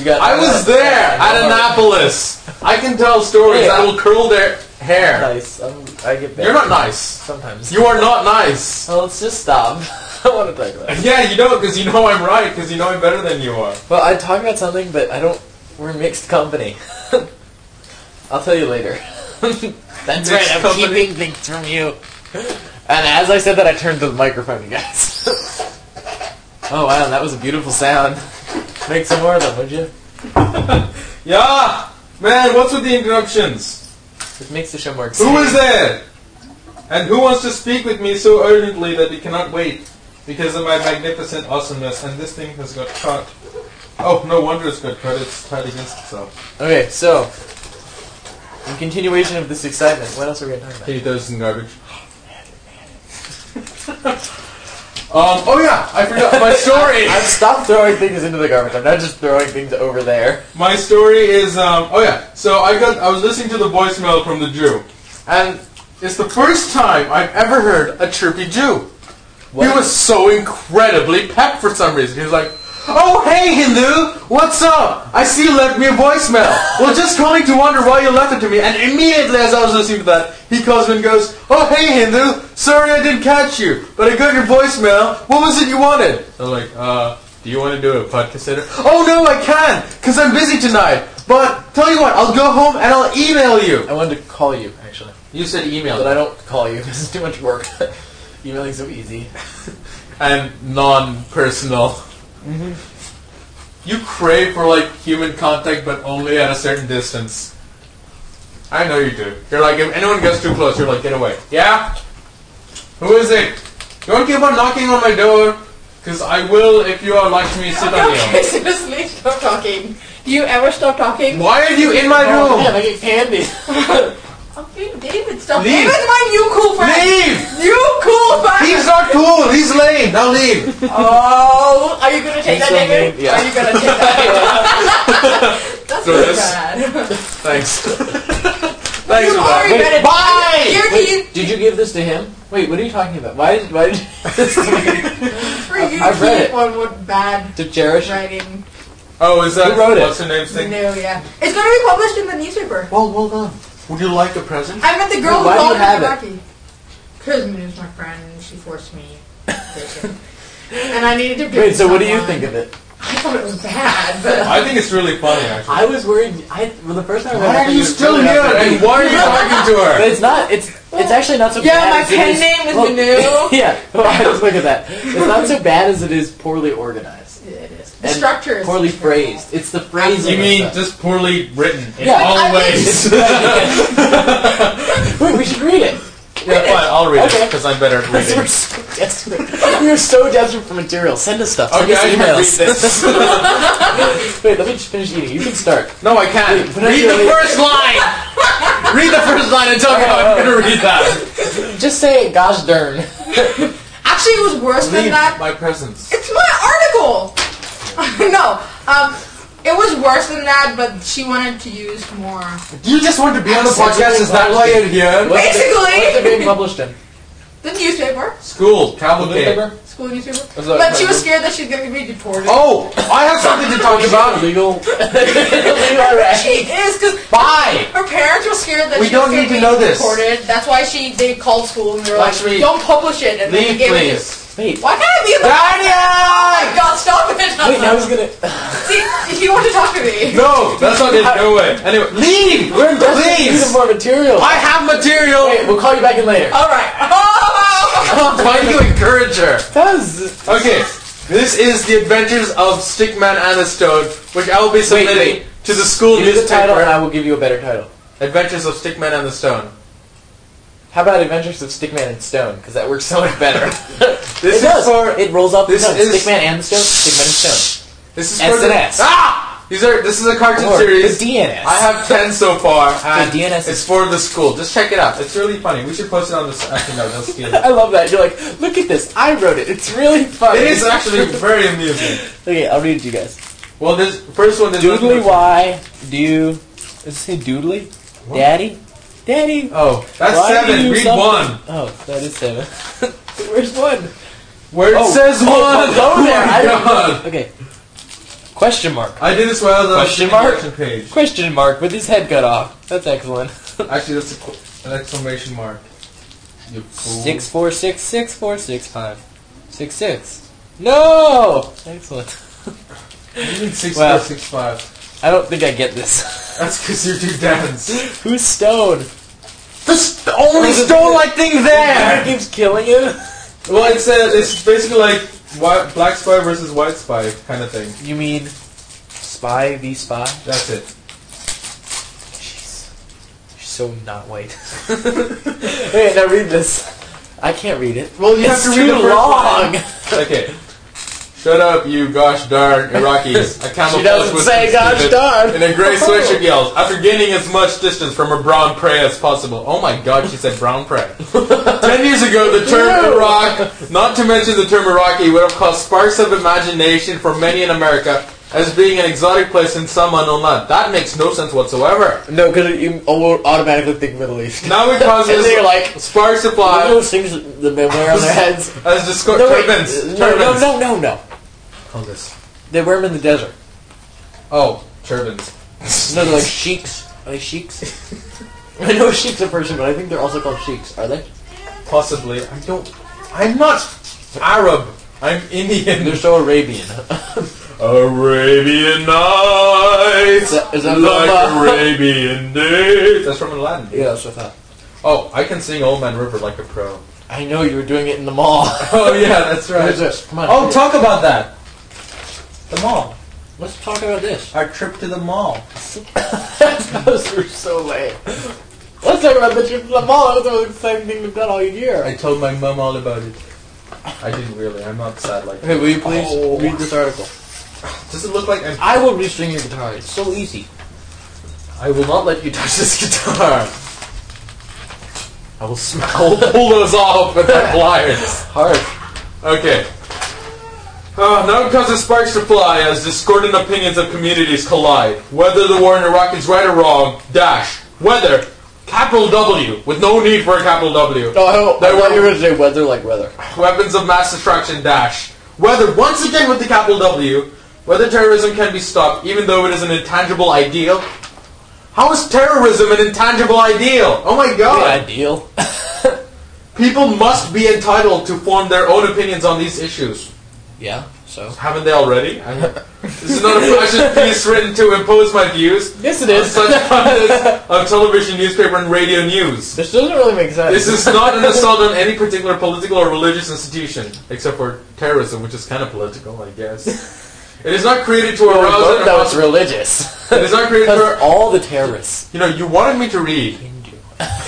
You got. I was there at Annapolis. I can tell stories that will curl their hair. Nice. I get better. You're not nice. Sometimes. You are not nice. Well, let's just stop. I want to talk about it. Yeah, you know, because you know I'm right, because you know I'm better than you are. Well, I'd talk about something, but I don't... We're mixed company. I'll tell you later. That's right, I'm keeping things from you. And as I said that, I turned to the microphone, you guys. Oh, wow, that was a beautiful sound. Make some more of them, would you? Yeah! Man, what's with the interruptions? It makes the show more exciting. Who is there? And who wants to speak with me so urgently that he cannot wait because of my magnificent awesomeness? And this thing has got cut. Oh, no wonder it's got cut. It's tied against itself. Okay, so... in continuation of this excitement, what else are we going to talk about? He throws some garbage. Oh yeah, I forgot my story. I've stopped throwing things into the garbage. I'm not just throwing things over there. My story is oh yeah. So I was listening to the voicemail from the Jew, and it's the first time I've ever heard a chirpy Jew. What? He was so incredibly pepped for some reason. He was like, "Oh hey Hindu, what's up? I see you left me a voicemail. Well, just calling to wonder why you left it to me." And immediately as I was listening to that, he calls me and goes, "Oh hey Hindu, sorry I didn't catch you, but I got your voicemail. What was it you wanted?" I'm like, do you want to do a podcast later? "Oh no, I can't, because I'm busy tonight. But tell you what, I'll go home and I'll email you." I wanted to call you, actually. You said email. But I don't call you because it's too much work. Emailing's so easy. And non-personal. Mm-hmm. You crave for like human contact, but only at a certain distance. I know you do. You're like, if anyone gets too close, you're like, get away. Yeah? Who is it? Don't keep on knocking on my door, because I will if you are like me. Sit on Okay, seriously, stop talking. Do you ever stop talking? Why are you in my room? Yeah, I get candy. Okay, David, stop. Leave. David's my new cool friend. Leave! You cool friend. He's not cool. He's lame. Now leave. Oh, are you gonna take He's that, so David? mean, yeah. Are you gonna take that? That's So really this- bad. Thanks. Thanks You for already that. read it. Bye! Here, Wait, did you give this to him? Wait, what are you talking about? Why did you... for you I've read keep it. one with bad To cherish? writing. Oh, is that Who wrote it? what's her name's thing? No, yeah. It's gonna be published in the newspaper. Well done. Would you like a present? I met the girl Why who do you called me have it? Rocky. Because Minu's my friend and she forced me. And I needed to give Wait, it so what do you someone. think of it? I thought it was bad, but... I think it's really funny, actually. I was worried... Well, the first time I read it, I Why are thought you was still really here? not And why are you talking to But her? it's not... It's actually not so Yeah, bad my as it pen is... name is well, Manu. Yeah, well, I just look at that. It's not so bad as it is poorly organized. Yeah, it is. The And structure is poorly terrible. phrased. It's the phrasing. You of mean stuff. just poorly written in Yeah. all I mean- ways? Wait, we should read it. Yeah, fine, I'll read Okay. it, because I'm better at We're reading. so desperate. We're so desperate for material. Send us stuff. Send Okay, us I can emails. read this. Wait, let me just finish eating. You can start. No, I can't. Wait, put on Read your- the first line! Read the first line and tell me how I'm going to read that. Just say, gosh darn. Actually, it was worse than Leave that. my presence. It's my article! No, it was worse than that, but she wanted to use more. You just want to be on the podcast, is that why you're here? What's it being published in? The newspaper. School, cavalcade. School newspaper. Was that- But she was scared that she's going to be deported. Oh, I have something to talk about. Legal. She is, because Bye! her parents were scared that We she was don't going need to to be know this. deported. That's why they called school and they were Lakshmi, like, don't publish it. And then Leave, they gave it please. to... Wait. Why can't I be in the... Daniel! Oh my god, stop it! Wait, now he's gonna... See, you want to talk to me. No, that's not it. No way. Anyway, leave! We're in desperate need of Please! more material. I have material! Wait, we'll call you back in later. Alright. Why do you encourage her? Because... Okay, this is The Adventures of Stickman and the Stone, which I will be submitting to the school Give me the title and newspaper. I will give you a better title. Adventures of Stickman and the Stone. How about Adventures of Stickman and Stone? Because that works so much better. This it is does. for It rolls up. this No, is- Stickman and the Stone. Stickman and Stone. this is for the SNS. This is a cartoon Or series. the DNS. I have 10 so far, and DNS is- it's for the school. Just check it out. It's really funny. We should post it on this. Actually, no, they'll steal it. I love that. You're like, look at this. I wrote it. It's really fun. It is actually very amusing. Okay, I'll read it to you guys. Well, this first one is Doodly, why do you... Does it say doodly? What? Daddy? Daddy? Oh, that's Why do 7. you Read something- 1. Oh, that is 7. Where's 1? Where it Oh, says 1. oh, go there. Oh I my don't god. know. Okay. Question mark. I did as well. Question mark? Page. Question mark with his head cut off. That's excellent. Actually, that's an exclamation mark. You fool. 646646566. No! Excellent. What do you mean 6465? I don't think I get this. That's because you're too dense. Who's Stone? The only stone-like thing It there! keeps killing him? Well, it's basically like black spy versus white spy kind of thing. You mean spy v spy? That's it. Jeez. You're so not white. Hey, now read this. I can't read it. Well, you It's have to read too the first long. line. Okay. Shut up, you gosh darn Iraqis. A camel She doesn't say gosh darn. in a grey sweatshirt yells, after gaining as much distance from her brown prey as possible. Oh my god, she said brown prey. 10 years ago, the term Iraq, not to mention the term Iraqi, would have caused sparks of imagination for many in America as being an exotic place in some unknown land. That makes no sense whatsoever. No, because you automatically think Middle East. Now it causes And they're like, spark you know supply those things that the men wear on their heads? as discord No, wait, turbans. no. Hold this. They wear them in the desert. Oh, turbans. No, they're like sheiks. Are they sheiks? I know a sheik's a person, but I think they're also called sheiks. Are they? Possibly. I'm not Arab. I'm Indian. They're so Arabian. Arabian Nights. Is that like from, Arabian days. That's from Aladdin. Yeah, that's what I thought. Oh, I can sing Old Man River like a pro. I know you were doing it in the mall. Oh yeah, that's right. What is this? Come on. Oh, talk about that. The mall. Let's talk about this. Our trip to the mall. Those were so lame. Let's talk about the trip to the mall. That was the same thing we've done all year. I told my mom all about it. I didn't really. I'm not sad like that. Hey, will you please read this article? Does it look like I'm... I will restring your guitar. It's so easy. I will not let you touch this guitar. I will pull those off with my pliers. Harsh. Okay. Now it causes sparks to fly as discordant opinions of communities collide. Whether the war in Iraq is right or wrong, dash. Whether, capital W, with no need for a capital W. No, I thought you were going to say weather like weather. Weapons of mass destruction, dash. Whether, once again with the capital W, whether terrorism can be stopped even though it is an intangible ideal. How is terrorism an intangible ideal? Oh my god. The ideal. People must be entitled to form their own opinions on these issues. Yeah, so? Haven't they already? This is not a fashion piece written to impose my views. Yes, it is. On such content of television, newspaper, and radio news. This doesn't really make sense. This is not an assault on any particular political or religious institution, except for terrorism, which is kind of political, I guess. It is not created to arouse... No, it's religious. It is not created Because all the terrorists. You know, you wanted me to read. Hindu.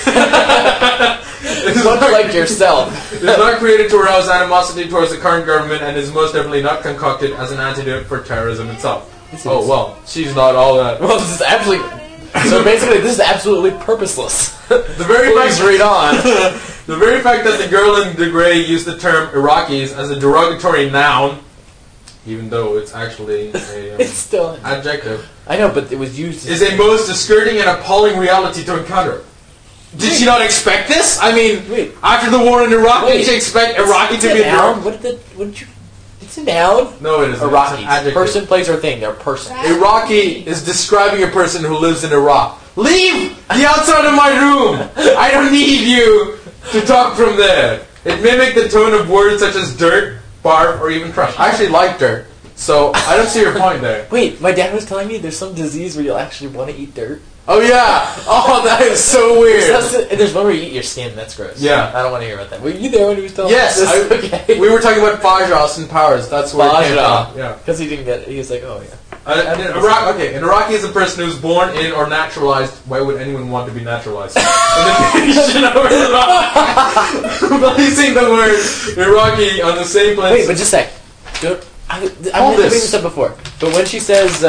It is Much not- like yourself. It is not created to arouse animosity towards the current government and is most definitely not concocted as an antidote for terrorism itself. Yes, it Oh, is. well, she's not all that. Well, this is actually... So basically, this is absolutely purposeless. The very Please fact, read on. the very fact that the girl in the grey used the term Iraqis as a derogatory noun, even though it's actually a It's still... adjective, I know, but it was used... is a most disconcerting and appalling reality to encounter. Did she not expect this? I mean, Wait. after the war in Iraq, Wait. did she expect Iraqi to It's be a a noun? What did you... It's a noun? No, it isn't. It's an Iraqi. adjective. Person, place, or thing. They're person. Iraqi is describing a person who lives in Iraq. Leave the outside of my room! I don't need you to talk from there. It mimicked the tone of words such as dirt, barf, or even trash. I actually like dirt, so I don't see your point there. Wait, my dad was telling me there's some disease where you'll actually want to eat dirt. Oh yeah! Oh, that is so weird. There's one where you eat your skin. That's gross. Yeah. I don't want to hear about that. Were you there when he was telling Yes, us this? Okay. we were talking about Fajr, Austin Powers. That's where it came Baja. from. Yeah. Because he didn't get it. He was like, oh, yeah. And in Iraq, okay, an Iraqi is a person who's born in or naturalized. Why would anyone want to be naturalized? In the nation of Iraq. Placing the word Iraqi on the same place. Wait, but just a sec. I Hold meant to bring this. this up before. But when she says,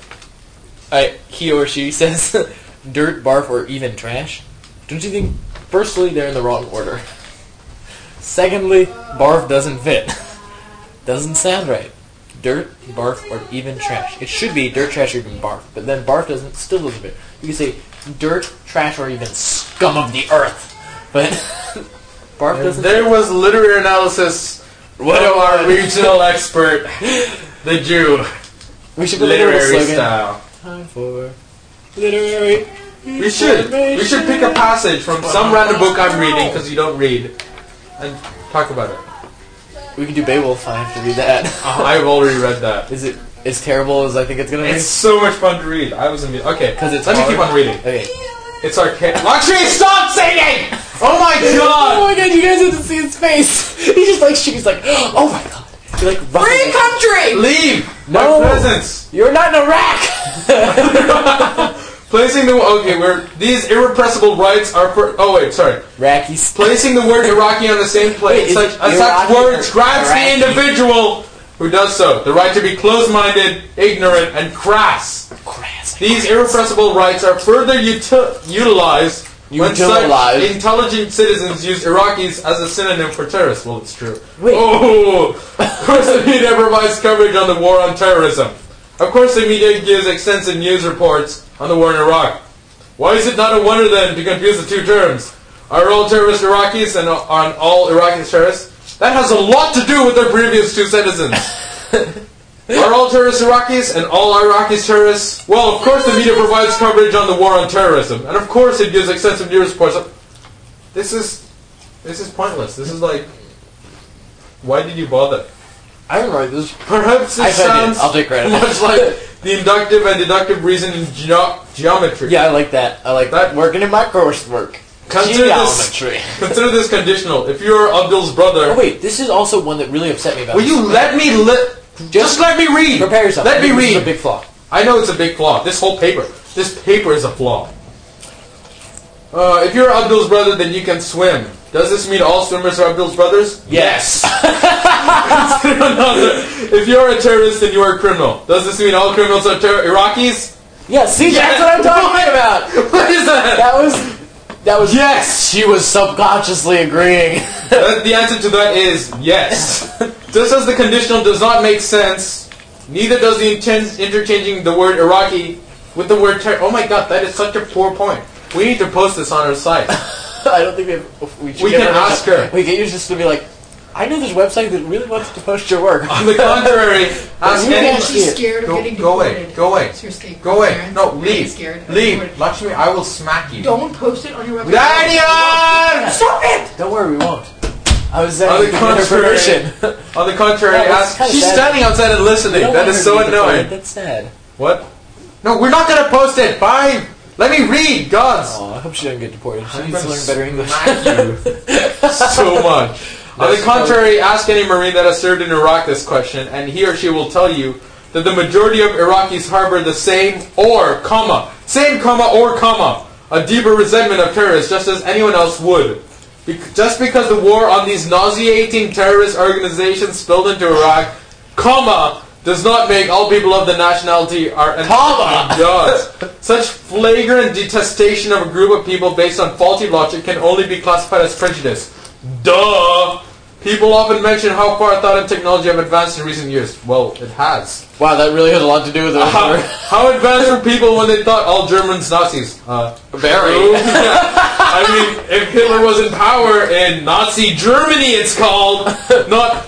he or she says dirt, barf, or even trash, don't you think, firstly, they're in the wrong order? Secondly, barf doesn't fit. Doesn't sound right. Dirt, barf, or even trash. It should be dirt, trash, or even barf. But then barf still doesn't fit. You can say dirt, trash, or even scum of the earth. But barf doesn't There was literary analysis from our regional expert, the Jew. We should put a little literary slogan. style. Time for literary. We should pick a passage from some random book I'm reading because you don't read, and talk about it. We can do Beowulf. I have to read that. I've already read that. Is it as terrible as I think it's gonna be? It's so much fun to read. I was okay. Because it's let me hard. keep on reading. Okay. It's archaic. Lakshmi, stop singing! Oh my Oh god! my god! You guys have to see his face. He's just like she's like, oh my god. He like Free country! Leave No. my presence. You're not in Iraq. Placing the these irrepressible rights are for. Oh wait, sorry. Iraqis. Placing the word Iraqi on the same place Wait, is such Iraqi words or grants Iraqi? the individual who does so the right to be closed-minded, ignorant, and crass. These irrepressible rights are further utilized when such intelligent citizens use Iraqis as a synonym for terrorists. Well, it's true. Wait. Oh, of course the media provides coverage on the war on terrorism. Of course the media gives extensive news reports on the war in Iraq. Why is it not a wonder then to confuse the two terms? Are all terrorists Iraqis and are all Iraqis terrorists? That has a lot to do with their previous two citizens. Are all terrorists Iraqis and all Iraqis terrorists? Well, of course the media provides coverage on the war on terrorism. And of course it gives extensive news reports. This is pointless. This is like, why did you bother? I didn't write this. Perhaps it sounds I'll take credit. much like the inductive and deductive reason in geometry. Yeah, I like that. I like that. Working in my coursework. Consider Geometry. Consider this conditional. If you are Abdul's brother... Oh wait, this is also one that really upset me about Will you let me just let me read! Prepare yourself. Let me This read! is a big flaw. I know it's a big flaw. This whole paper. This paper is a flaw. If you're Abdul's brother, then you can swim. Does this mean all swimmers are Abdul's brothers? Yes. Consider another. If you're a terrorist, then you are a criminal. Does this mean all criminals are Iraqis? Yeah, see, that's what I'm talking about. What is that? That was Yes! She was subconsciously agreeing. The answer to that is yes. Just as the conditional does not make sense, neither does the interchanging the word Iraqi with the word oh my god, that is such a poor point. We need to post this on our site. I don't think we can ask her. We can use this to be like, I know this website that really wants to post your work. On the contrary, ask any... She's scared of getting deported. Go away. Seriously. Go away. Karen, No, really leave. scared of Leave. deported. Lakshmi, I will smack you. Don't post it on your website. Daniel! Stop it! Don't worry, we won't. I was saying, On the contrary, permission. on the contrary, Oh, that's ask... kinda She's sad. standing outside and listening. That is so annoying. That's sad. What? No, we're not going to post it. Fine. Let me read, gods. Oh, I hope she doesn't get deported. She I'm needs to gonna learn better English. smack you so much. On the contrary, ask any Marine that has served in Iraq this question, and he or she will tell you that the majority of Iraqis harbor the same or, comma, a deeper resentment of terrorists just as anyone else would. Just because the war on these nauseating terrorist organizations spilled into Iraq, comma, does not make all people of the nationality are Comma! gods. Such flagrant detestation of a group of people based on faulty logic can only be classified as prejudice. Duh! People often mention how far thought and technology have advanced in recent years. Well, it has. Wow, that really has a lot to do with it. How advanced were people when they thought all Germans Nazis? Very. I mean, if Hitler was in power in Nazi Germany, it's called not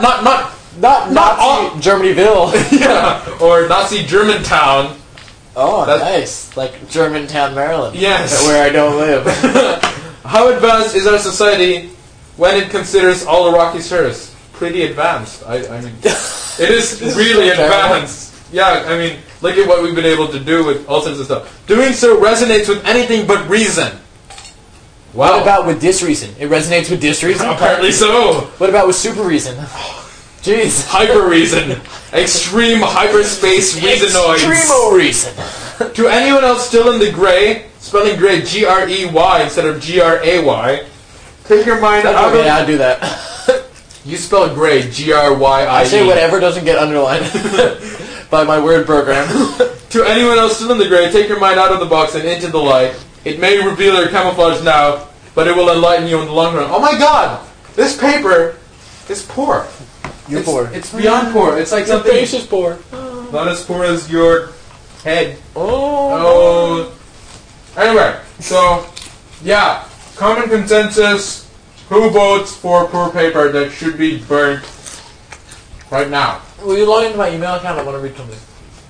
Nazi Germanyville. yeah, or Nazi Germantown. Oh, nice. Like Germantown, Maryland. Yes. Where I don't live. How advanced is our society when it considers all Iraqis terrorists? Pretty advanced. I mean, it is really so terrible. advanced. Yeah, I mean, look at what we've been able to do with all sorts of stuff. Doing so resonates with anything but reason. Wow. What about with disreason? It resonates with disreason? Apparently so. What about with super reason? Jeez. Hyper reason. Extreme hyperspace reasonoids. Extremo reason. To anyone else still in the gray, spelling gray G-R-E-Y instead of G-R-A-Y, take your mind out Okay, of... I'll do that. You spell gray G-R-Y-I-E. I say whatever doesn't get underlined by my word program. To anyone else still in the gray, take your mind out of the box and into the light. It may reveal your camouflage now, but it will enlighten you in the long run. Oh my god! This paper is poor. You're poor. It's beyond poor. It's like Your something... face is poor. Not as poor as your head. Oh. Anyway, so, yeah. Common consensus. Who votes for poor paper that should be burnt right now? Will you log into my email account? I want to read something.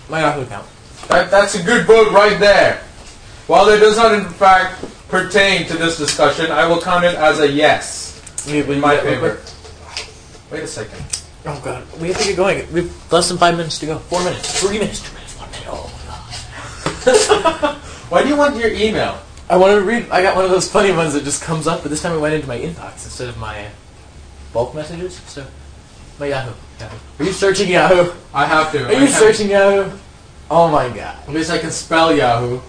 My Yahoo account. That's a good vote right there. While it does not in fact pertain to this discussion, I will count it as a yes in my favor. Wait a second. Oh god, we have to get going. We have less than 5 minutes to go. 4 minutes. 3 minutes. 2 minutes. 1 minute. Oh my god. Why do you want your email? I wanted to read. I got one of those funny ones that just comes up, but this time it went into my inbox instead of my bulk messages. So, my Yahoo. Are you searching Yahoo? I have to. Are you searching Yahoo? Oh my god. At least I can spell Yahoo.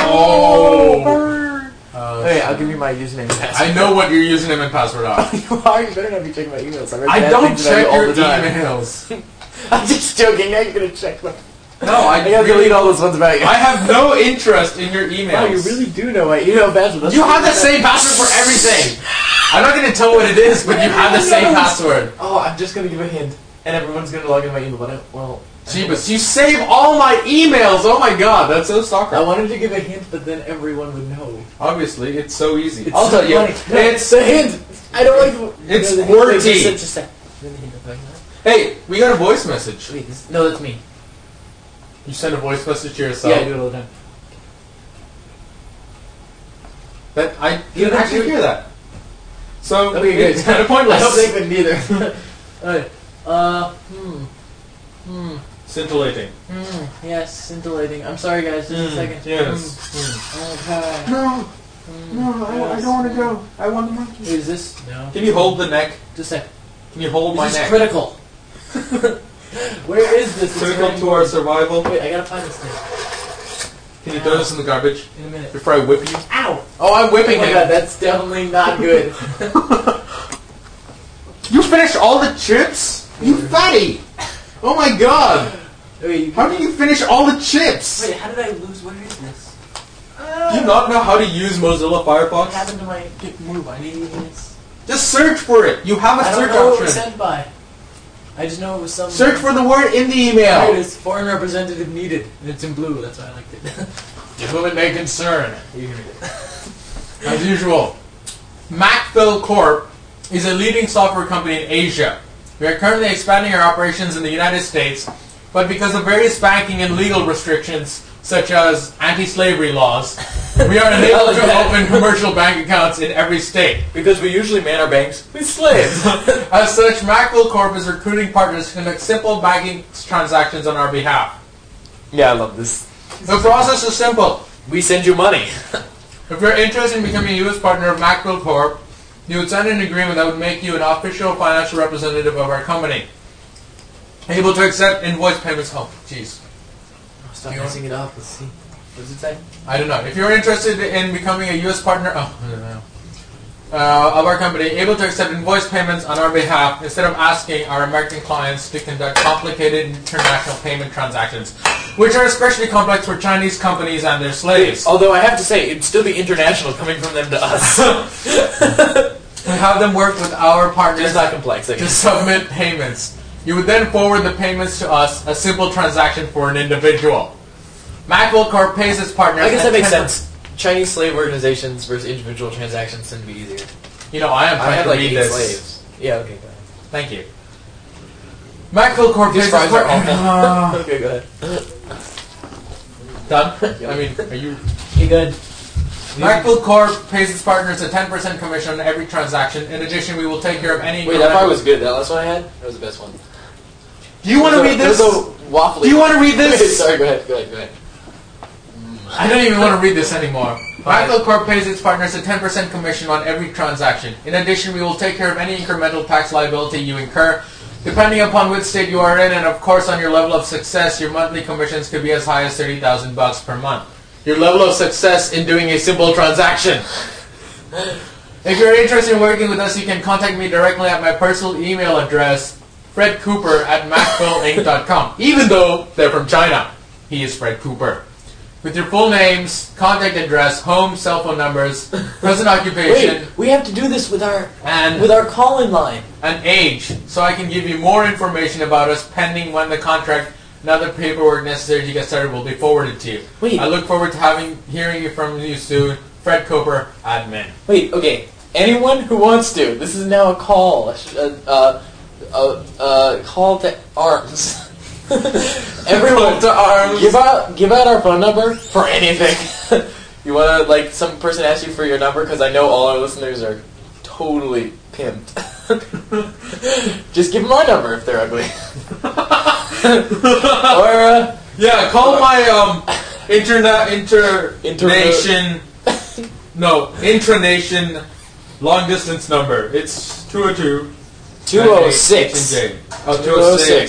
Burn. Okay, I'll give you my username and password. I know what your username and password are. Why? You better not be checking my emails. I don't check your emails. I'm just joking. Now you're gonna check them. No, I gotta delete all those ones about you. I have no interest in your emails. Wow, you really do know my email password. You have the same password for everything. I'm not going to tell what it is, but you have the same password. Oh, I'm just gonna give a hint, and everyone's gonna log into my email. But Jeebus, you save all my emails. Oh my god, that's so stalker. I wanted to give a hint, but then everyone would know. Obviously, it's so easy. It's I'll so tell you. funny. It's a hint. I don't like. It's the QWERTY. Just a Hey, we got a voice message. Wait, no, that's me. You send a voice message to yourself? Yeah, I do it all the time. That I didn't actually hear that. So Okay, good. it's kind of pointless. I don't think that neither. Alright. Scintillating. Yes, scintillating. I'm sorry, guys. Just a second. Yes. Okay. No. No, I don't want to go. I want the monkey. Wait, is this? No. Can you hold the neck? Just a second. Can you hold my This is neck? critical. Where is this? It's Critical very to our survival. Wait, I gotta find this thing. Can you throw this in the garbage In a minute. before I whip you? Ow! Oh, I'm whipping Oh my him. god, that's definitely not good. You finished all the chips? You fatty! Oh my god! Wait, How did you finish all the chips? wait, how did I lose? Where is this? Do you not know how to use Mozilla What Firefox? happened to my move? I need this. Just search for it. You have a I don't search know what it was option. sent by. I just know it was some. Search for the word in the There it email. is. Foreign representative needed. And it's in blue. That's why I liked it. To whom it may concern. You can read it. As usual, Macville Corp is a leading software company in Asia. We are currently expanding our operations in the United States, but because of various banking and legal restrictions, such as anti-slavery laws, we are unable to open commercial bank accounts in every state. Because we usually man our banks with slaves. As such, Macville Corp is recruiting partners to conduct simple banking transactions on our behalf. Yeah, I love this. The process is simple. We send you money. If you're interested in becoming a U.S. partner of Macville Corp, you would sign an agreement that would make you an official financial representative of our company. Able to accept invoice payments. Oh, jeez. Stop messing it up. Let's see. What does it say? I don't know. If you're interested in becoming a U.S. partner of our company, able to accept invoice payments on our behalf instead of asking our American clients to conduct complicated international payment transactions, which are especially complex for Chinese companies and their slaves. Although I have to say, it'd still be international coming from them to us. And have them work with our partners It's not complex. I to guess. submit payments. You would then forward the payments to us, a simple transaction for an individual. Macville Corp pays its partners. I guess that makes 10%. sense. Chinese slave organizations versus individual transactions tend to be easier. You know, I am I trying have to like read 8 this. slaves. Yeah, okay, go ahead. Thank you. Macville Corp These pays its fries are partners. awful. Okay, go ahead. Done? I mean, are you... You good? Macville Corp pays its partners a 10% commission on every transaction. In addition, we will take care of any... Wait, that part was good. That last one I had? That was the best one. Do you want to read this? There's a waffly. Do you want to read Wait, this? sorry, go ahead. I don't even want to read this anymore. Macville Corp pays its partners a 10% commission on every transaction. In addition, we will take care of any incremental tax liability you incur. Depending upon which state you are in, and of course on your level of success, your monthly commissions could be as high as $30,000 per month. Your level of success in doing a simple transaction. If you're interested in working with us, you can contact me directly at my personal email address, fredcooper@macvilleinc.com. Even though they're from China, he is Fred Cooper. With your full names, contact address, home, cell phone numbers, present occupation, Wait, we have to do this with our and call-in line. an age, so I can give you more information about us pending when the contract and other paperwork necessary to get started will be forwarded to you. Wait. I look forward to hearing from you soon. Fred Cooper, admin. Wait, okay. Anyone who wants to. This is now a call. A call to arms. Everyone, to arms. give out our phone number for anything. You wanna, like, some person asks you for your number, because I know all our listeners are totally pimped. Just give them our number if they're ugly. Or, yeah, call my intranation long distance number. It's 202 206 Oh, 206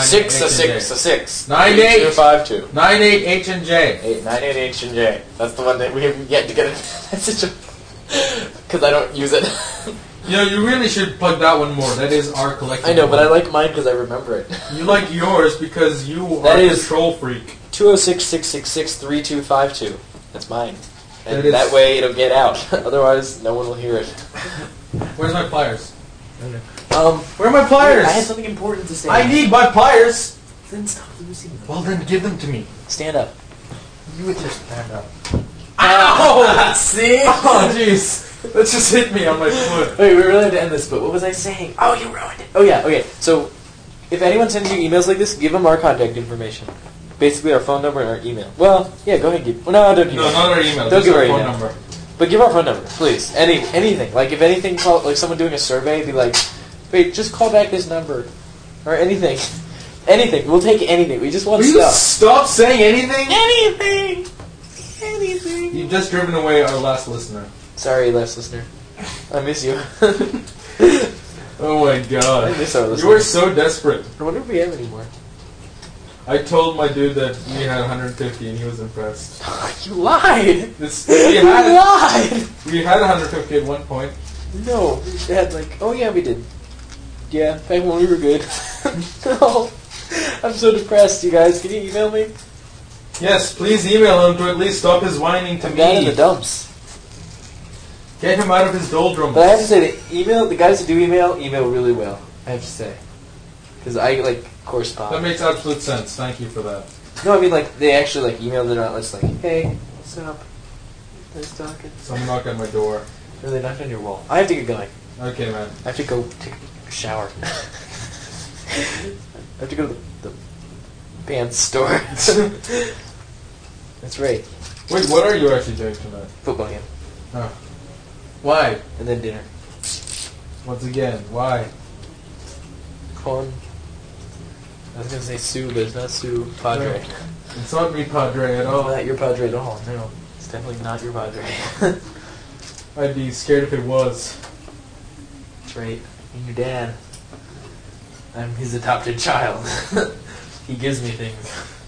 6 9852 98 H and J. 98 H and J. That's the one that we have yet to get a message of, because I don't use it. You know, you really should plug that one more. That is our collective. I know, but I like mine because I remember it. You like yours because you are a control freak. 206-666-3252. That's mine. And that way it'll get out. Otherwise, no one will hear it. Where's my pliers? I don't know. Where are my pliers? I had something important to say. I need my pliers. Then stop losing them. Well, then give them to me. Stand up. You would just stand up. Ow! See? Oh, jeez. That just hit me on my foot. Wait, we really have to end this, but what was I saying? Oh, you ruined it. Oh, yeah, okay. So, if anyone sends you emails like this, give them our contact information. Basically, our phone number and our email. Well, yeah, go ahead. Well, no, don't give No, not our email. Don't give our phone email. number. But give our phone number, please. Anything. Like, if anything, like someone doing a survey, be like, wait, just call back this number. Or anything. Anything. We'll take anything. We just want Will you stuff. stop saying anything? Anything! Anything! You've just driven away our last listener. Sorry, last listener. I miss you. Oh my god. I miss our listeners. You were so desperate. I wonder if we have any more. I told my dude that we had 150 and he was impressed. You lied! We You lied! had 150 at one point. No, we had like, oh yeah, we did. Yeah, back when we were good. No, I'm so depressed, you guys. Can you email me? Yes, please email him to at least stop his whining to I'm down in the me. dumps. Get him out of his doldrums. But I have to say, the guys who do email really well. I have to say. Because I, like, correspond. That makes absolute sense. Thank you for that. No, I mean, like, they actually, like, email. They're not just like, hey, what's up? Nice talking. Someone knock on my door. Or they knocked on your wall. I have to get going. Okay, man. I have to go take a shower. I have to go to the pants store. That's right. Wait, what are you actually doing tonight? Football game. Oh. Why? And then dinner. Once again, why? Corn. I was going to say Sue, but it's not Sue Padre. No. It's not me, Padre, at It's all. not your Padre at all, no. It's definitely not your Padre. I'd be scared if it was. That's right. And your dad. I'm his adopted child. He gives me things.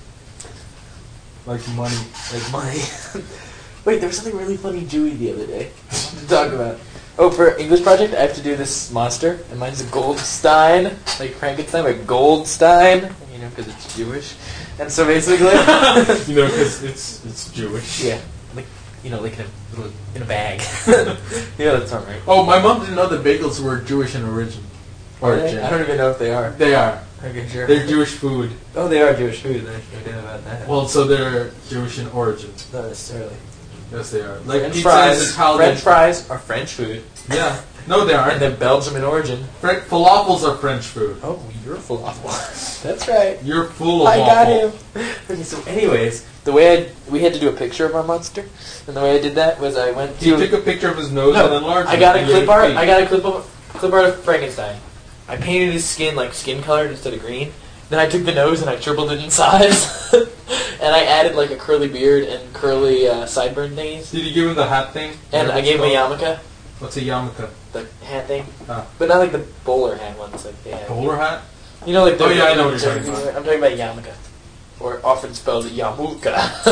Like money. Like money. Wait, there was something really funny Jewy the other day to talk about. Oh, for English project, I have to do this monster, and mine's a Goldstein, like Frankenstein, but Goldstein, you know, because it's Jewish. And so basically, You know, because it's Jewish. yeah, like like in a bag. Yeah, that's not right. Oh, my mom didn't know that bagels were Jewish in origin. Origin. I don't even know if they are. They are. Okay, sure. They're Jewish food. Oh, they are Jewish food. There's no doubt about that. Well, so they're Jewish in origin. Not necessarily. Yes, they are. Like French pizza fries. is Italian. French fries are French food. Yeah. No, they And aren't. they're Belgium in origin. Falafels are French food. Oh, you're falafel. That's right. You're full of I got waffle. him. Okay, so anyways, we had to do a picture of our monster, and the way I did that was I went to. He took a picture of his nose and enlarged it. I got a and clip gave art. it I got a clip art of Frankenstein. I painted his skin like skin colored instead of green. Then I took the nose and I tripled it in size, and I added like a curly beard and curly sideburn thingies. Did you give him the hat thing? And I gave him a yarmulke, What's a yarmulke? the hat thing, Ah. but not like the bowler hat ones like they have. Bowler hat? You know, like the, Oh, yeah, I know what you're talking about. I'm talking about yarmulke, or often spelled yarmulke.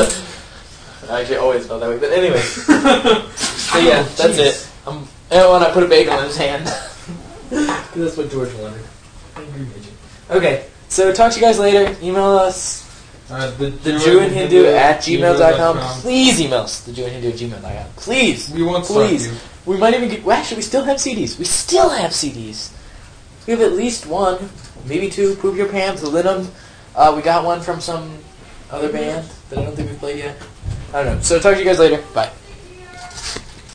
I actually always spelled that way, but anyway. So yeah, that's it. And I put a bagel in his hand. That's what George wanted. Angry midget. Okay, so talk to you guys later. Email us. The TheJewandHindu@gmail.com. Please email us. TheJewandHindu@gmail.com. Please. We won't Please. stop you. We might even get. Well, actually, we still have CDs. We still have CDs. We have at least one, maybe two. Poop Your Pants, The Linum. We got one from some other band that I don't think we played yet. I don't know. So talk to you guys later. Bye.